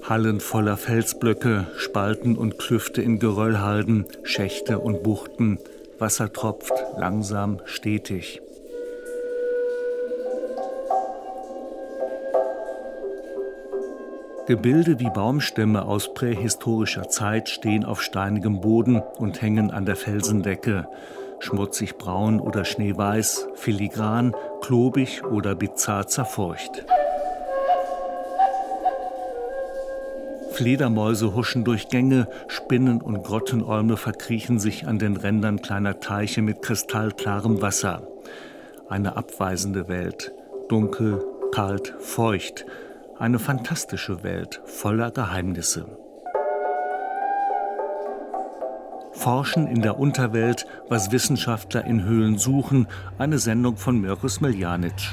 Hallen voller Felsblöcke, Spalten und Klüfte in Geröllhalden, Schächte und Buchten. Wasser tropft langsam, stetig. Gebilde wie Baumstämme aus prähistorischer Zeit stehen auf steinigem Boden und hängen an der Felsendecke. Schmutzig braun oder schneeweiß, filigran, klobig oder bizarr zerfurcht. Fledermäuse huschen durch Gänge, Spinnen und Grottenolme verkriechen sich an den Rändern kleiner Teiche mit kristallklarem Wasser. Eine abweisende Welt, dunkel, kalt, feucht. Eine fantastische Welt voller Geheimnisse. Forschen in der Unterwelt, was Wissenschaftler in Höhlen suchen, eine Sendung von Mirko Smiljanic.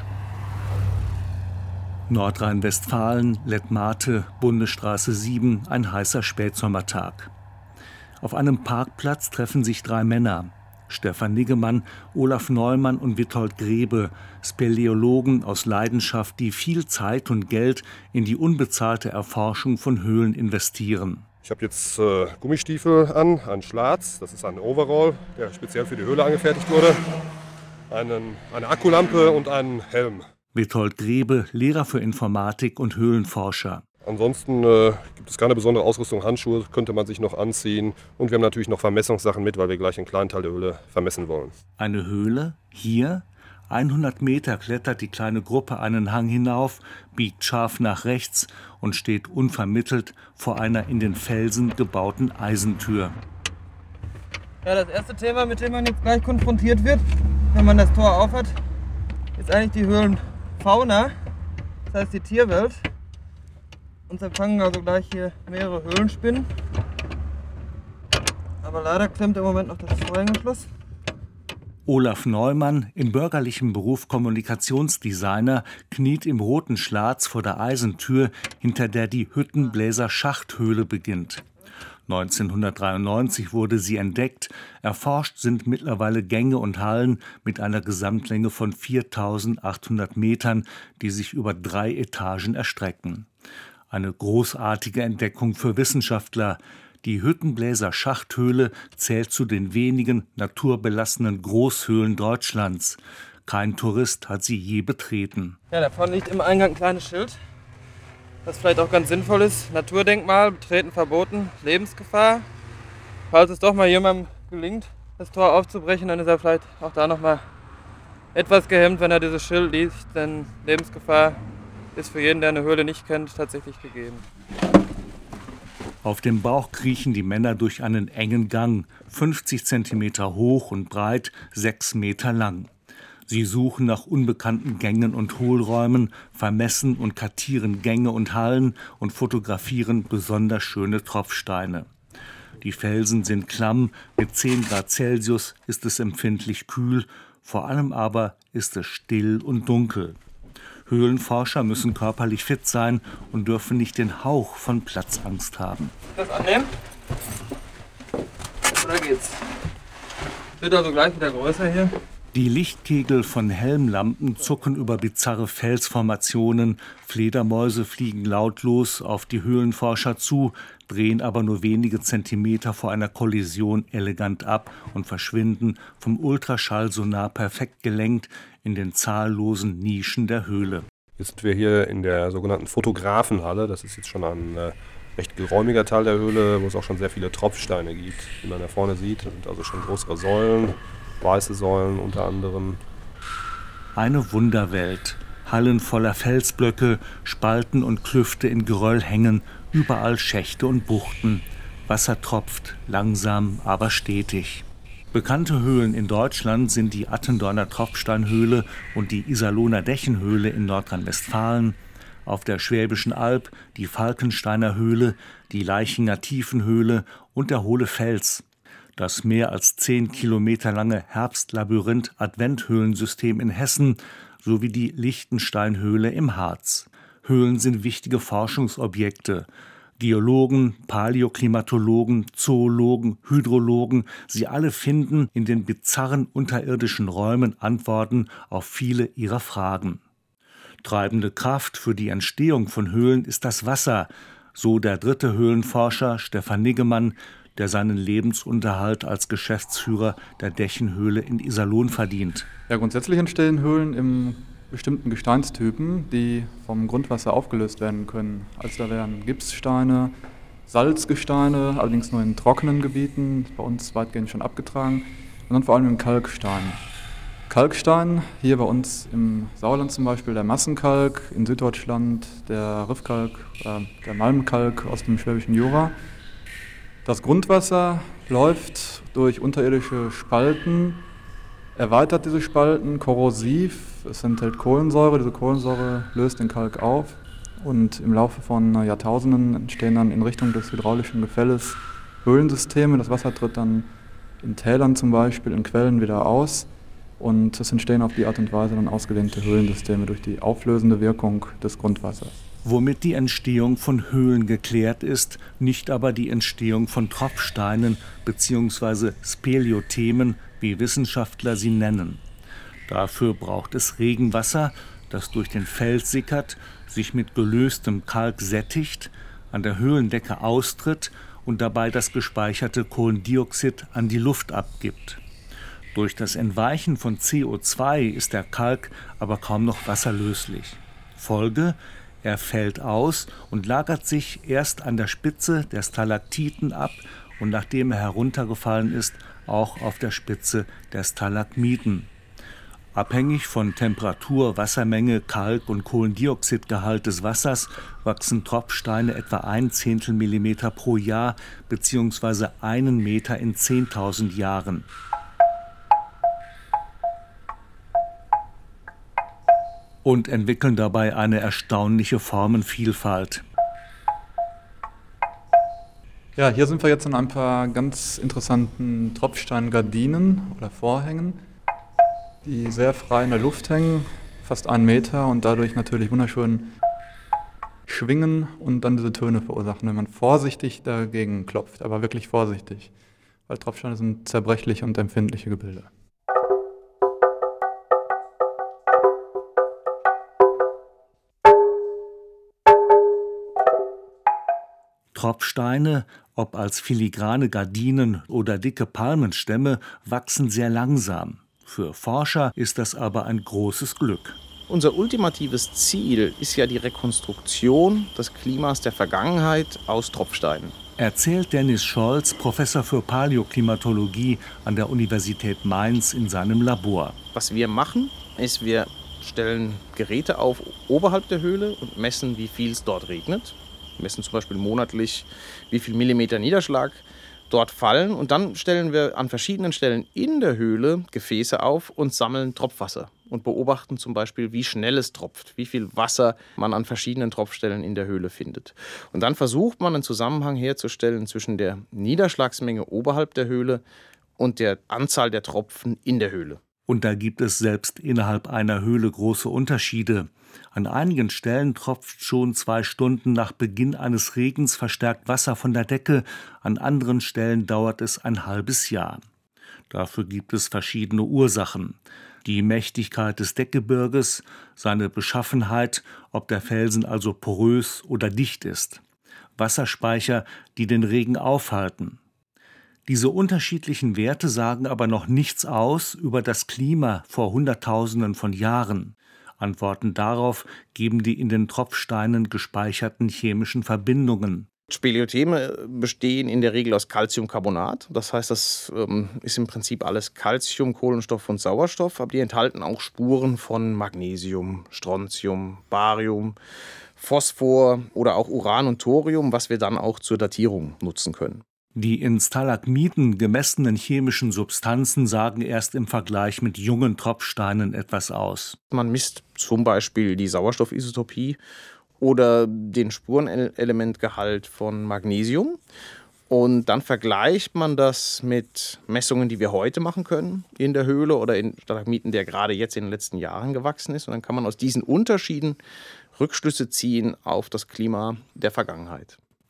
Nordrhein-Westfalen, Letmathe, Bundesstraße 7, ein heißer Spätsommertag. Auf einem Parkplatz treffen sich 3 Männer. Stefan Niggemann, Olaf Neumann und Witold Grebe, Speleologen aus Leidenschaft, die viel Zeit und Geld in die unbezahlte Erforschung von Höhlen investieren. Ich habe jetzt Gummistiefel an, einen Schlatz, das ist ein Overall, der speziell für die Höhle angefertigt wurde, eine Akkulampe und einen Helm. Witold Grebe, Lehrer für Informatik und Höhlenforscher. Ansonsten gibt es keine besondere Ausrüstung, Handschuhe könnte man sich noch anziehen. Und wir haben natürlich noch Vermessungssachen mit, weil wir gleich einen kleinen Teil der Höhle vermessen wollen. Eine Höhle? Hier? 100 Meter klettert die kleine Gruppe einen Hang hinauf, biegt scharf nach rechts und steht unvermittelt vor einer in den Felsen gebauten Eisentür. Ja, das erste Thema, mit dem man jetzt gleich konfrontiert wird, wenn man das Tor aufhat, ist eigentlich die Höhlenfauna, das heißt die Tierwelt. Uns empfangen also gleich hier mehrere Höhlenspinnen. Aber leider klemmt im Moment noch das Vorhängeschloss. Olaf Neumann, im bürgerlichen Beruf Kommunikationsdesigner, kniet im roten Schlatz vor der Eisentür, hinter der die Hüttenbläser-Schachthöhle beginnt. 1993 wurde sie entdeckt. Erforscht sind mittlerweile Gänge und Hallen mit einer Gesamtlänge von 4.800 Metern, die sich über 3 Etagen erstrecken. Eine großartige Entdeckung für Wissenschaftler. Die Hüttenbläser-Schachthöhle zählt zu den wenigen naturbelassenen Großhöhlen Deutschlands. Kein Tourist hat sie je betreten. Ja, da vorne liegt im Eingang ein kleines Schild, das vielleicht auch ganz sinnvoll ist. Naturdenkmal, Betreten verboten, Lebensgefahr. Falls es doch mal jemandem gelingt, das Tor aufzubrechen, dann ist er vielleicht auch da noch mal etwas gehemmt, wenn er dieses Schild liest, denn Lebensgefahr ist für jeden, der eine Höhle nicht kennt, tatsächlich gegeben. Auf dem Bauch kriechen die Männer durch einen engen Gang, 50 Zentimeter hoch und breit, 6 Meter lang. Sie suchen nach unbekannten Gängen und Hohlräumen, vermessen und kartieren Gänge und Hallen und fotografieren besonders schöne Tropfsteine. Die Felsen sind klamm, mit 10 Grad Celsius ist es empfindlich kühl, vor allem aber ist es still und dunkel. Höhlenforscher müssen körperlich fit sein und dürfen nicht den Hauch von Platzangst haben. Das annehmen? Oder geht's? Wird also gleich wieder größer hier. Die Lichtkegel von Helmlampen zucken über bizarre Felsformationen, Fledermäuse fliegen lautlos auf die Höhlenforscher zu, drehen aber nur wenige Zentimeter vor einer Kollision elegant ab und verschwinden, vom Ultraschallsonar perfekt gelenkt, in den zahllosen Nischen der Höhle. Jetzt sind wir hier in der sogenannten Fotografenhalle. Das ist jetzt schon ein recht geräumiger Teil der Höhle, wo es auch schon sehr viele Tropfsteine gibt, wie man da vorne sieht. Und also schon größere Säulen, weiße Säulen unter anderem. Eine Wunderwelt. Hallen voller Felsblöcke, Spalten und Klüfte in Geröll hängen, überall Schächte und Buchten. Wasser tropft, langsam, aber stetig. Bekannte Höhlen in Deutschland sind die Attendorner Tropfsteinhöhle und die Iserlohner Dächenhöhle in Nordrhein-Westfalen. Auf der Schwäbischen Alb die Falkensteiner Höhle, die Laichinger Tiefenhöhle und der Hohle Fels. Das mehr als 10 Kilometer lange Herbstlabyrinth-Adventhöhlensystem in Hessen sowie die Lichtensteinhöhle im Harz. Höhlen sind wichtige Forschungsobjekte. Geologen, Paläoklimatologen, Zoologen, Hydrologen, sie alle finden in den bizarren unterirdischen Räumen Antworten auf viele ihrer Fragen. Treibende Kraft für die Entstehung von Höhlen ist das Wasser. So der dritte Höhlenforscher Stefan Niggemann, der seinen Lebensunterhalt als Geschäftsführer der Dächenhöhle in Iserlohn verdient. Ja, grundsätzlich entstehen Höhlen in bestimmten Gesteinstypen, die vom Grundwasser aufgelöst werden können. Also da wären Gipssteine, Salzgesteine, allerdings nur in trockenen Gebieten, bei uns weitgehend schon abgetragen, und dann vor allem im Kalkstein. Kalkstein, hier bei uns im Sauerland zum Beispiel der Massenkalk, in Süddeutschland der Riffkalk, der Malmkalk aus dem Schwäbischen Jura. Das Grundwasser läuft durch unterirdische Spalten, erweitert diese Spalten korrosiv, es enthält Kohlensäure, diese Kohlensäure löst den Kalk auf und im Laufe von Jahrtausenden entstehen dann in Richtung des hydraulischen Gefälles Höhlensysteme. Das Wasser tritt dann in Tälern zum Beispiel, in Quellen wieder aus und es entstehen auf die Art und Weise dann ausgedehnte Höhlensysteme durch die auflösende Wirkung des Grundwassers. Womit die Entstehung von Höhlen geklärt ist, nicht aber die Entstehung von Tropfsteinen bzw. Speleothemen, wie Wissenschaftler sie nennen. Dafür braucht es Regenwasser, das durch den Fels sickert, sich mit gelöstem Kalk sättigt, an der Höhlendecke austritt und dabei das gespeicherte Kohlendioxid an die Luft abgibt. Durch das Entweichen von CO2 ist der Kalk aber kaum noch wasserlöslich. Folge: Er fällt aus und lagert sich erst an der Spitze der Stalaktiten ab und nachdem er heruntergefallen ist, auch auf der Spitze der Stalagmiten. Abhängig von Temperatur, Wassermenge, Kalk- und Kohlendioxidgehalt des Wassers wachsen Tropfsteine etwa 1/10 Millimeter pro Jahr bzw. 1 Meter in 10.000 Jahren. Und entwickeln dabei eine erstaunliche Formenvielfalt. Ja, hier sind wir jetzt an ein paar ganz interessanten Tropfsteingardinen oder Vorhängen, die sehr frei in der Luft hängen, fast 1 Meter und dadurch natürlich wunderschön schwingen und dann diese Töne verursachen, wenn man vorsichtig dagegen klopft, aber wirklich vorsichtig, weil Tropfsteine sind zerbrechliche und empfindliche Gebilde. Tropfsteine, ob als filigrane Gardinen oder dicke Palmenstämme, wachsen sehr langsam. Für Forscher ist das aber ein großes Glück. Unser ultimatives Ziel ist ja die Rekonstruktion des Klimas der Vergangenheit aus Tropfsteinen. Erzählt Dennis Scholz, Professor für Paläoklimatologie an der Universität Mainz in seinem Labor. Was wir machen, ist, wir stellen Geräte auf oberhalb der Höhle und messen, wie viel es dort regnet. Wir messen zum Beispiel monatlich, wie viel Millimeter Niederschlag dort fallen. Und dann stellen wir an verschiedenen Stellen in der Höhle Gefäße auf und sammeln Tropfwasser. Und beobachten zum Beispiel, wie schnell es tropft, wie viel Wasser man an verschiedenen Tropfstellen in der Höhle findet. Und dann versucht man einen Zusammenhang herzustellen zwischen der Niederschlagsmenge oberhalb der Höhle und der Anzahl der Tropfen in der Höhle. Und da gibt es selbst innerhalb einer Höhle große Unterschiede. An einigen Stellen tropft schon 2 Stunden nach Beginn eines Regens verstärkt Wasser von der Decke, an anderen Stellen dauert es ein halbes Jahr. Dafür gibt es verschiedene Ursachen. Die Mächtigkeit des Deckgebirges, seine Beschaffenheit, ob der Felsen also porös oder dicht ist. Wasserspeicher, die den Regen aufhalten. Diese unterschiedlichen Werte sagen aber noch nichts aus über das Klima vor Hunderttausenden von Jahren. Antworten darauf geben die in den Tropfsteinen gespeicherten chemischen Verbindungen. Speleotheme bestehen in der Regel aus Calciumcarbonat. Das heißt, das ist im Prinzip alles Calcium, Kohlenstoff und Sauerstoff. Aber die enthalten auch Spuren von Magnesium, Strontium, Barium, Phosphor oder auch Uran und Thorium, was wir dann auch zur Datierung nutzen können. Die in Stalagmiten gemessenen chemischen Substanzen sagen erst im Vergleich mit jungen Tropfsteinen etwas aus. Man misst zum Beispiel die Sauerstoffisotopie oder den Spurenelementgehalt von Magnesium. Und dann vergleicht man das mit Messungen, die wir heute machen können in der Höhle oder in Stalagmiten, der gerade jetzt in den letzten Jahren gewachsen ist. Und dann kann man aus diesen Unterschieden Rückschlüsse ziehen auf das Klima der Vergangenheit.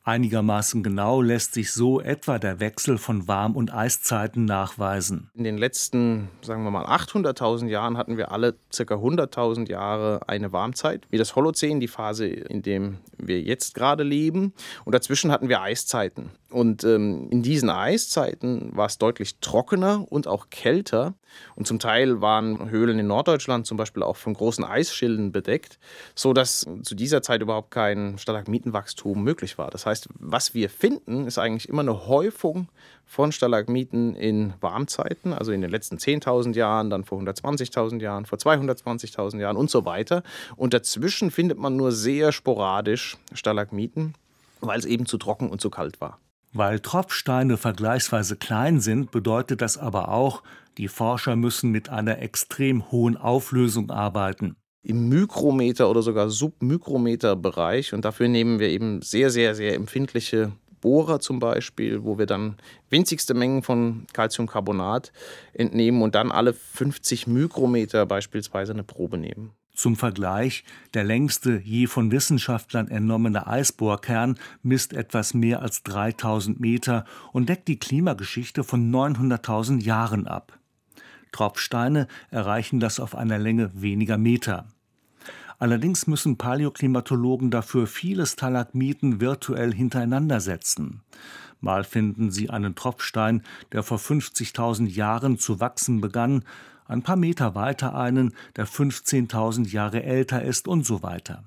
Einigermaßen genau lässt sich so etwa der Wechsel von Warm- und Eiszeiten nachweisen. In den letzten, sagen wir mal, 800.000 Jahren hatten wir alle ca. 100.000 Jahre eine Warmzeit, wie das Holozän, die Phase, in der wir jetzt gerade leben. Und dazwischen hatten wir Eiszeiten. Und in diesen Eiszeiten war es deutlich trockener und auch kälter. Und zum Teil waren Höhlen in Norddeutschland zum Beispiel auch von großen Eisschilden bedeckt, sodass zu dieser Zeit überhaupt kein Stalagmitenwachstum möglich war. Das heißt, was wir finden, ist eigentlich immer eine Häufung von Stalagmiten in Warmzeiten, also in den letzten 10.000 Jahren, dann vor 120.000 Jahren, vor 220.000 Jahren und so weiter. Und dazwischen findet man nur sehr sporadisch Stalagmiten, weil es eben zu trocken und zu kalt war. Weil Tropfsteine vergleichsweise klein sind, bedeutet das aber auch, die Forscher müssen mit einer extrem hohen Auflösung arbeiten. Im Mikrometer- oder sogar Submikrometer-Bereich. Und dafür nehmen wir eben sehr, sehr, sehr empfindliche Bohrer zum Beispiel, wo wir dann winzigste Mengen von Calciumcarbonat entnehmen und dann alle 50 Mikrometer beispielsweise eine Probe nehmen. Zum Vergleich, der längste je von Wissenschaftlern entnommene Eisbohrkern misst etwas mehr als 3000 Meter und deckt die Klimageschichte von 900.000 Jahren ab. Tropfsteine erreichen das auf einer Länge weniger Meter. Allerdings müssen Paläoklimatologen dafür viele Stalagmiten virtuell hintereinander setzen. Mal finden sie einen Tropfstein, der vor 50.000 Jahren zu wachsen begann, ein paar Meter weiter einen, der 15.000 Jahre älter ist und so weiter.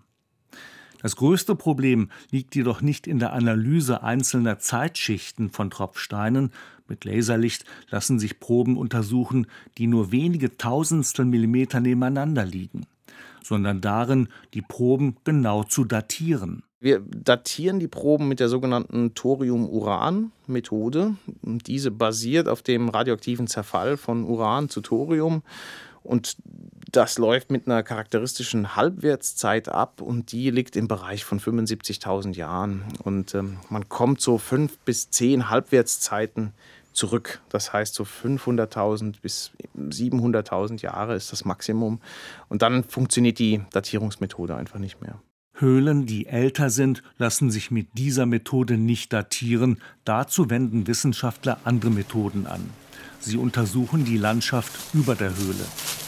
Das größte Problem liegt jedoch nicht in der Analyse einzelner Zeitschichten von Tropfsteinen. Mit Laserlicht lassen sich Proben untersuchen, die nur wenige Tausendstel Millimeter nebeneinander liegen, sondern darin, die Proben genau zu datieren. Wir datieren die Proben mit der sogenannten Thorium-Uran-Methode. Diese basiert auf dem radioaktiven Zerfall von Uran zu Thorium. Und das läuft mit einer charakteristischen Halbwertszeit ab und die liegt im Bereich von 75.000 Jahren. Und man kommt so 5 bis 10 Halbwertszeiten zurück. Das heißt, so 500.000 bis 700.000 Jahre ist das Maximum. Und dann funktioniert die Datierungsmethode einfach nicht mehr. Höhlen, die älter sind, lassen sich mit dieser Methode nicht datieren. Dazu wenden Wissenschaftler andere Methoden an. Sie untersuchen die Landschaft über der Höhle.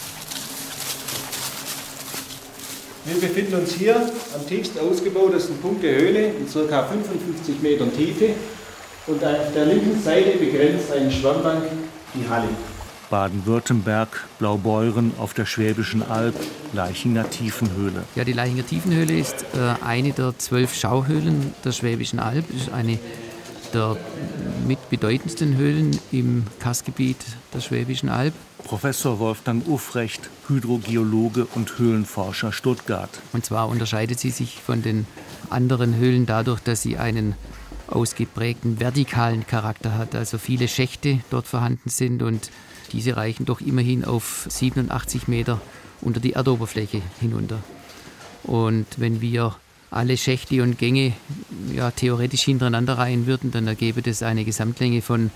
Wir befinden uns hier am tiefst ausgebautesten Punkt der Höhle in ca. 55 Metern Tiefe und auf der linken Seite begrenzt eine Schwammbank die Halle. Baden-Württemberg, Blaubeuren auf der Schwäbischen Alb, Laichinger Tiefenhöhle. Ja, die Laichinger Tiefenhöhle ist eine der 12 Schauhöhlen der Schwäbischen Alb. Es ist eine der mitbedeutendsten Höhlen im Karstgebiet der Schwäbischen Alb. Professor Wolfgang Uffrecht, Hydrogeologe und Höhlenforscher Stuttgart. Und zwar unterscheidet sie sich von den anderen Höhlen dadurch, dass sie einen ausgeprägten vertikalen Charakter hat. Also viele Schächte dort vorhanden sind und diese reichen doch immerhin auf 87 Meter unter die Erdoberfläche hinunter. Und wenn wir alle Schächte und Gänge theoretisch hintereinander reihen würden, dann ergäbe das eine Gesamtlänge von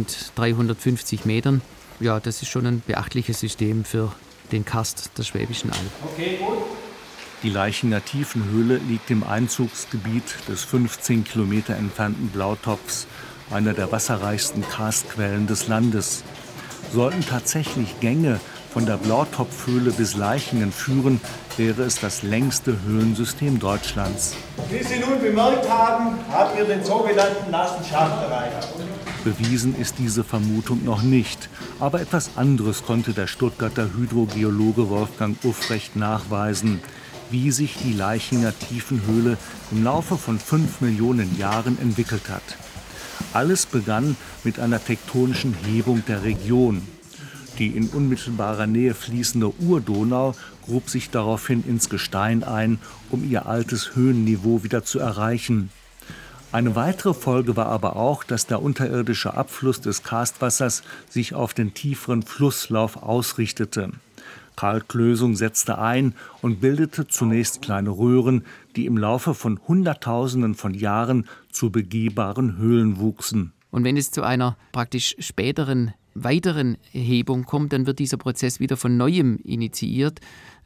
1350 Metern. Ja, das ist schon ein beachtliches System für den Karst der Schwäbischen Alb. Okay, gut. Die Laichinger Tiefenhöhle liegt im Einzugsgebiet des 15 Kilometer entfernten Blautopfs, einer der wasserreichsten Karstquellen des Landes. Sollten tatsächlich Gänge von der Blautopfhöhle bis Laichingen führen, wäre es das längste Höhlensystem Deutschlands. Wie Sie nun bemerkt haben, haben wir den sogenannten nassen Schacht erreicht. Bewiesen ist diese Vermutung noch nicht. Aber etwas anderes konnte der Stuttgarter Hydrogeologe Wolfgang Uffrecht nachweisen, wie sich die Laichinger Tiefenhöhle im Laufe von 5 Millionen Jahren entwickelt hat. Alles begann mit einer tektonischen Hebung der Region. Die in unmittelbarer Nähe fließende Urdonau grub sich daraufhin ins Gestein ein, um ihr altes Höhenniveau wieder zu erreichen. Eine weitere Folge war aber auch, dass der unterirdische Abfluss des Karstwassers sich auf den tieferen Flusslauf ausrichtete. Kalklösung setzte ein und bildete zunächst kleine Röhren, die im Laufe von Hunderttausenden von Jahren zu begehbaren Höhlen wuchsen. Und wenn es zu einer praktisch späteren, weiteren Hebung kommt, dann wird dieser Prozess wieder von Neuem initiiert.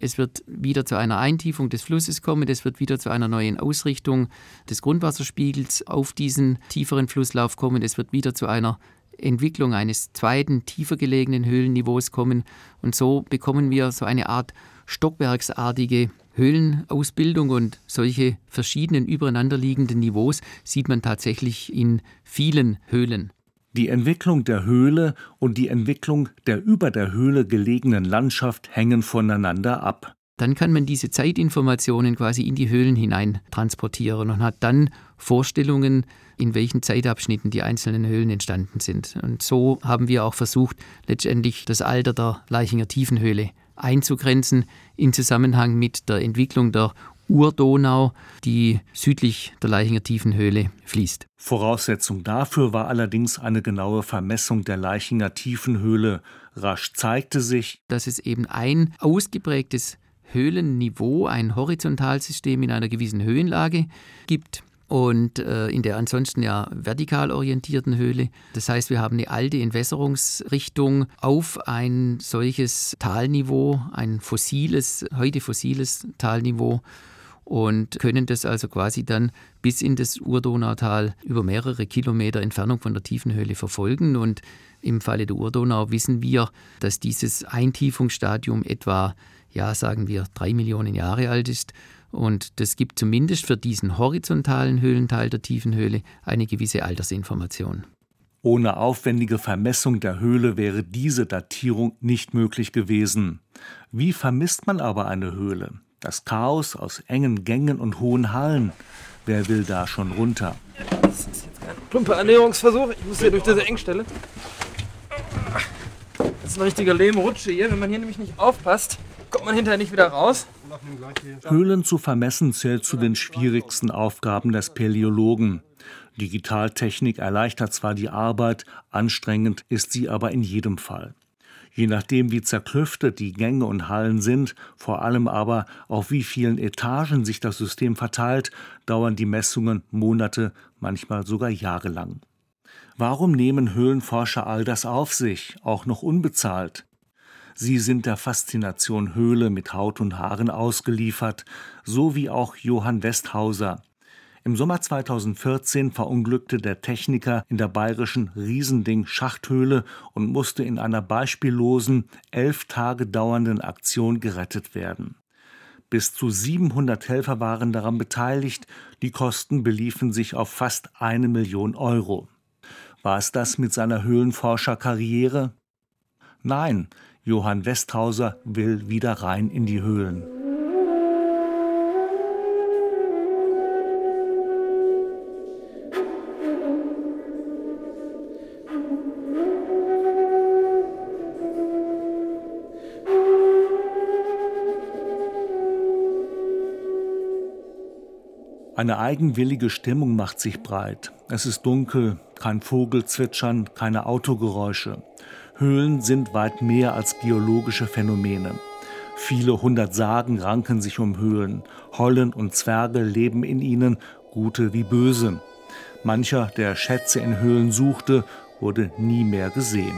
Es wird wieder zu einer Eintiefung des Flusses kommen. Es wird wieder zu einer neuen Ausrichtung des Grundwasserspiegels auf diesen tieferen Flusslauf kommen. Es wird wieder zu einer Entwicklung eines zweiten, tiefer gelegenen Höhlenniveaus kommen. Und so bekommen wir so eine Art stockwerksartige Höhlenausbildung, und solche verschiedenen übereinanderliegenden Niveaus sieht man tatsächlich in vielen Höhlen. Die Entwicklung der Höhle und die Entwicklung der über der Höhle gelegenen Landschaft hängen voneinander ab. Dann kann man diese Zeitinformationen quasi in die Höhlen hinein transportieren und hat dann Vorstellungen, in welchen Zeitabschnitten die einzelnen Höhlen entstanden sind. Und so haben wir auch versucht, letztendlich das Alter der Laichinger Tiefenhöhle einzugrenzen in Zusammenhang mit der Entwicklung der Urdonau, die südlich der Laichinger Tiefenhöhle fließt. Voraussetzung dafür war allerdings eine genaue Vermessung der Laichinger Tiefenhöhle. Rasch zeigte sich, dass es eben ein ausgeprägtes Höhlenniveau, ein Horizontalsystem in einer gewissen Höhenlage gibt. Und in der ansonsten ja vertikal orientierten Höhle. Das heißt, wir haben eine alte Entwässerungsrichtung auf ein solches Talniveau, ein heute fossiles Talniveau, und können das also quasi dann bis in das Urdonautal über mehrere Kilometer Entfernung von der Tiefenhöhle verfolgen. Und im Falle der Urdonau wissen wir, dass dieses Eintiefungsstadium etwa, sagen wir, 3 Millionen Jahre alt ist. Und das gibt zumindest für diesen horizontalen Höhlenteil der Tiefenhöhle eine gewisse Altersinformation. Ohne aufwendige Vermessung der Höhle wäre diese Datierung nicht möglich gewesen. Wie vermisst man aber eine Höhle? Das Chaos aus engen Gängen und hohen Hallen. Wer will da schon runter? Das ist jetzt ein plumper Annäherungsversuch. Ich muss hier durch diese Engstelle. Das ist eine richtige Lehmrutsche hier. Wenn man hier nämlich nicht aufpasst, kommt man hinterher nicht wieder raus. Höhlen zu vermessen zählt zu den schwierigsten Aufgaben der Speleologen. Digitaltechnik erleichtert zwar die Arbeit, anstrengend ist sie aber in jedem Fall. Je nachdem, wie zerklüftet die Gänge und Hallen sind, vor allem aber auf wie vielen Etagen sich das System verteilt, dauern die Messungen Monate, manchmal sogar jahrelang. Warum nehmen Höhlenforscher all das auf sich, auch noch unbezahlt? Sie sind der Faszination Höhle mit Haut und Haaren ausgeliefert, so wie auch Johann Westhauser. Im Sommer 2014 verunglückte der Techniker in der bayerischen Riesending-Schachthöhle und musste in einer beispiellosen, 11 Tage dauernden Aktion gerettet werden. Bis zu 700 Helfer waren daran beteiligt, die Kosten beliefen sich auf fast 1 Million Euro. War es das mit seiner Höhlenforscherkarriere? Nein, Johann Westhauser will wieder rein in die Höhlen. Eine eigenwillige Stimmung macht sich breit. Es ist dunkel, kein Vogelzwitschern, keine Autogeräusche. Höhlen sind weit mehr als geologische Phänomene. Viele hundert Sagen ranken sich um Höhlen. Hollen und Zwerge leben in ihnen, gute wie böse. Mancher, der Schätze in Höhlen suchte, wurde nie mehr gesehen.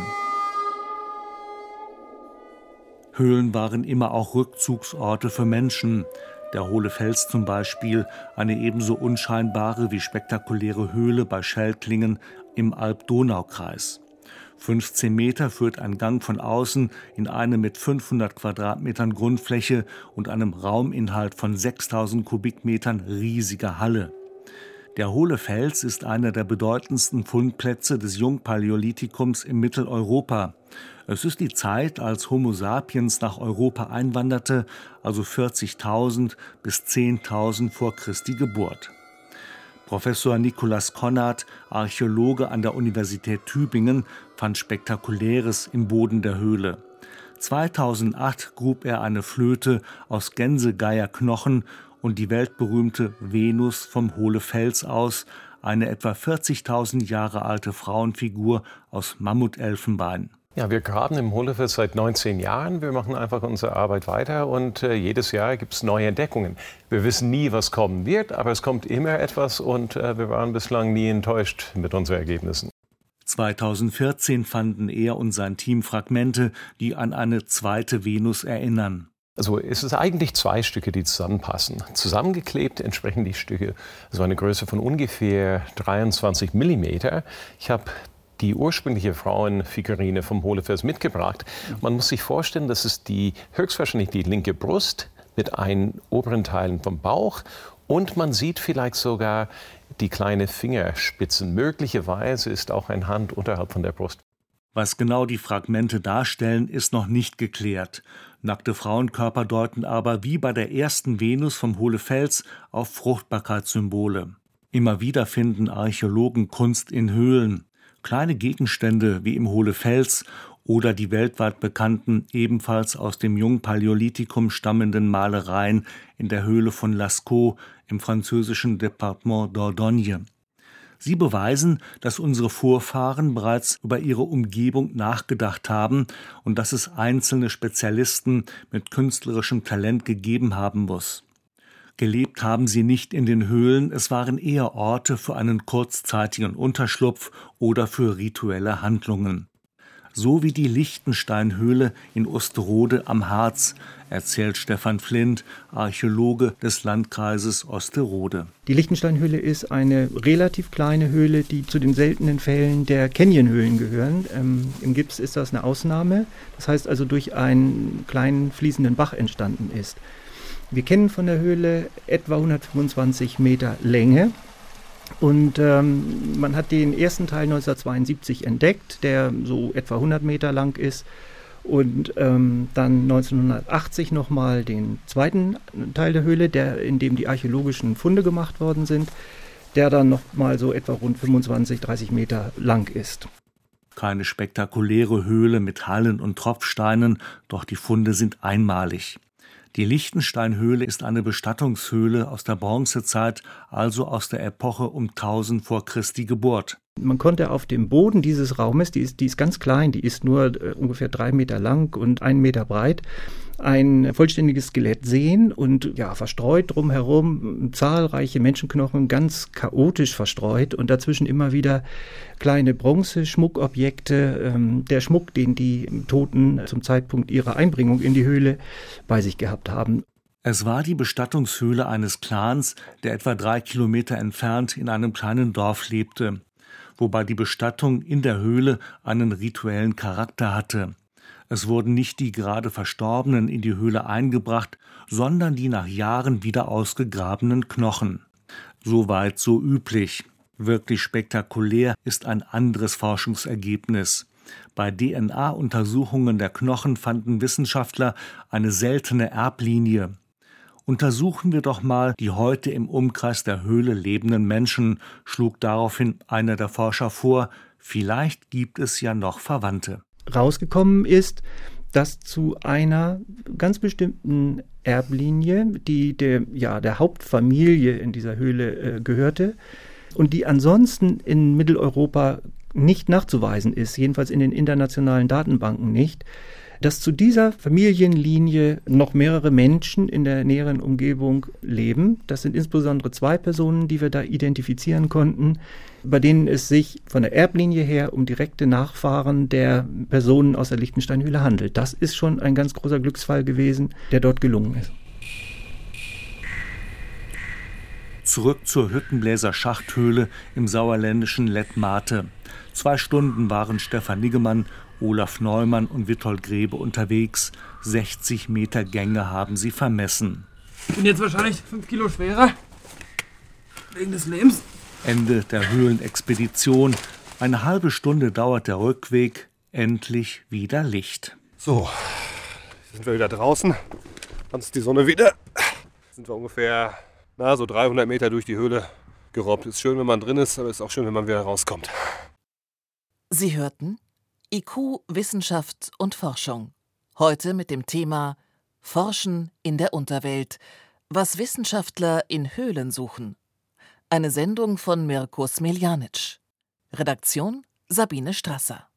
Höhlen waren immer auch Rückzugsorte für Menschen. Der Hohle Fels zum Beispiel, eine ebenso unscheinbare wie spektakuläre Höhle bei Schelklingen im Alb-Donau-Kreis. 15 Meter führt ein Gang von außen in eine mit 500 Quadratmetern Grundfläche und einem Rauminhalt von 6000 Kubikmetern riesige Halle. Der Hohle Fels ist einer der bedeutendsten Fundplätze des Jungpaläolithikums in Mitteleuropa. Es ist die Zeit, als Homo sapiens nach Europa einwanderte, also 40.000 bis 10.000 vor Christi Geburt. Professor Nikolaus Konrad, Archäologe an der Universität Tübingen, fand Spektakuläres im Boden der Höhle. 2008 grub er eine Flöte aus Gänsegeierknochen und die weltberühmte Venus vom Hohle Fels aus, eine etwa 40.000 Jahre alte Frauenfigur aus Mammutelfenbein. Ja, wir graben im Hohle Fels seit 19 Jahren. Wir machen einfach unsere Arbeit weiter und jedes Jahr gibt es neue Entdeckungen. Wir wissen nie, was kommen wird, aber es kommt immer etwas und wir waren bislang nie enttäuscht mit unseren Ergebnissen. 2014 fanden er und sein Team Fragmente, die an eine zweite Venus erinnern. Also es ist eigentlich 2 Stücke, die zusammenpassen. Zusammengeklebt entsprechen die Stücke so eine Größe von ungefähr 23 mm. Ich habe die ursprüngliche Frauenfigurine vom Hohlefels mitgebracht. Man muss sich vorstellen, das ist höchstwahrscheinlich die linke Brust mit einen oberen Teilen vom Bauch und man sieht vielleicht sogar die kleinen Fingerspitzen. Möglicherweise ist auch eine Hand unterhalb von der Brust. Was genau die Fragmente darstellen, ist noch nicht geklärt. Nackte Frauenkörper deuten aber wie bei der ersten Venus vom Hohlefels auf Fruchtbarkeitssymbole. Immer wieder finden Archäologen Kunst in Höhlen. Kleine Gegenstände wie im Hohlefels oder die weltweit bekannten, ebenfalls aus dem Jungpaläolithikum stammenden Malereien in der Höhle von Lascaux im französischen Departement Dordogne. Sie beweisen, dass unsere Vorfahren bereits über ihre Umgebung nachgedacht haben und dass es einzelne Spezialisten mit künstlerischem Talent gegeben haben muss. Gelebt haben sie nicht in den Höhlen, es waren eher Orte für einen kurzzeitigen Unterschlupf oder für rituelle Handlungen. So wie die Lichtensteinhöhle in Osterode am Harz, erzählt Stefan Flindt, Archäologe des Landkreises Osterode. Die Lichtensteinhöhle ist eine relativ kleine Höhle, die zu den seltenen Fällen der Canyonhöhlen gehören. Im Gips ist das eine Ausnahme, das heißt also durch einen kleinen fließenden Bach entstanden ist. Wir kennen von der Höhle etwa 125 Meter Länge. Und man hat den ersten Teil 1972 entdeckt, der so etwa 100 Meter lang ist. Und dann 1980 nochmal den zweiten Teil der Höhle, in dem die archäologischen Funde gemacht worden sind, der dann nochmal so etwa rund 25, 30 Meter lang ist. Keine spektakuläre Höhle mit Hallen und Tropfsteinen, doch die Funde sind einmalig. Die Lichtensteinhöhle ist eine Bestattungshöhle aus der Bronzezeit, also aus der Epoche um 1000 vor Christi Geburt. Man konnte auf dem Boden dieses Raumes, die ist ganz klein, die ist nur ungefähr 3 Meter lang und 1 Meter breit, ein vollständiges Skelett sehen und ja, verstreut drumherum zahlreiche Menschenknochen, ganz chaotisch verstreut und dazwischen immer wieder kleine Bronzeschmuckobjekte, der Schmuck, den die Toten zum Zeitpunkt ihrer Einbringung in die Höhle bei sich gehabt haben. Es war die Bestattungshöhle eines Clans, der etwa 3 Kilometer entfernt in einem kleinen Dorf lebte, wobei die Bestattung in der Höhle einen rituellen Charakter hatte. Es wurden nicht die gerade Verstorbenen in die Höhle eingebracht, sondern die nach Jahren wieder ausgegrabenen Knochen. Soweit so üblich. Wirklich spektakulär ist ein anderes Forschungsergebnis. Bei DNA-Untersuchungen der Knochen fanden Wissenschaftler eine seltene Erblinie. Untersuchen wir doch mal die heute im Umkreis der Höhle lebenden Menschen, schlug daraufhin einer der Forscher vor, vielleicht gibt es ja noch Verwandte. Rausgekommen ist, dass zu einer ganz bestimmten Erblinie, die der Hauptfamilie in dieser Höhle gehörte und die ansonsten in Mitteleuropa nicht nachzuweisen ist, jedenfalls in den internationalen Datenbanken nicht, dass zu dieser Familienlinie noch mehrere Menschen in der näheren Umgebung leben. Das sind insbesondere 2 Personen, die wir da identifizieren konnten, bei denen es sich von der Erblinie her um direkte Nachfahren der Personen aus der Lichtensteinhöhle handelt. Das ist schon ein ganz großer Glücksfall gewesen, der dort gelungen ist. Zurück zur Hüttenbläser Schachthöhle im sauerländischen Lettmate. 2 Stunden waren Stefan Niggemann, Olaf Neumann und Witold Grebe unterwegs. 60 Meter Gänge haben sie vermessen. Ich bin jetzt wahrscheinlich 5 Kilo schwerer. Wegen des Lebens. Ende der Höhlenexpedition. Eine halbe Stunde dauert der Rückweg. Endlich wieder Licht. So, sind wir wieder draußen. Dann ist die Sonne wieder. Sind wir ungefähr so 300 Meter durch die Höhle gerobbt. Ist schön, wenn man drin ist, aber ist auch schön, wenn man wieder rauskommt. Sie hörten IQ, Wissenschaft und Forschung. Heute mit dem Thema Forschen in der Unterwelt. Was Wissenschaftler in Höhlen suchen. Eine Sendung von Mirko Smiljanic. Redaktion Sabine Strasser.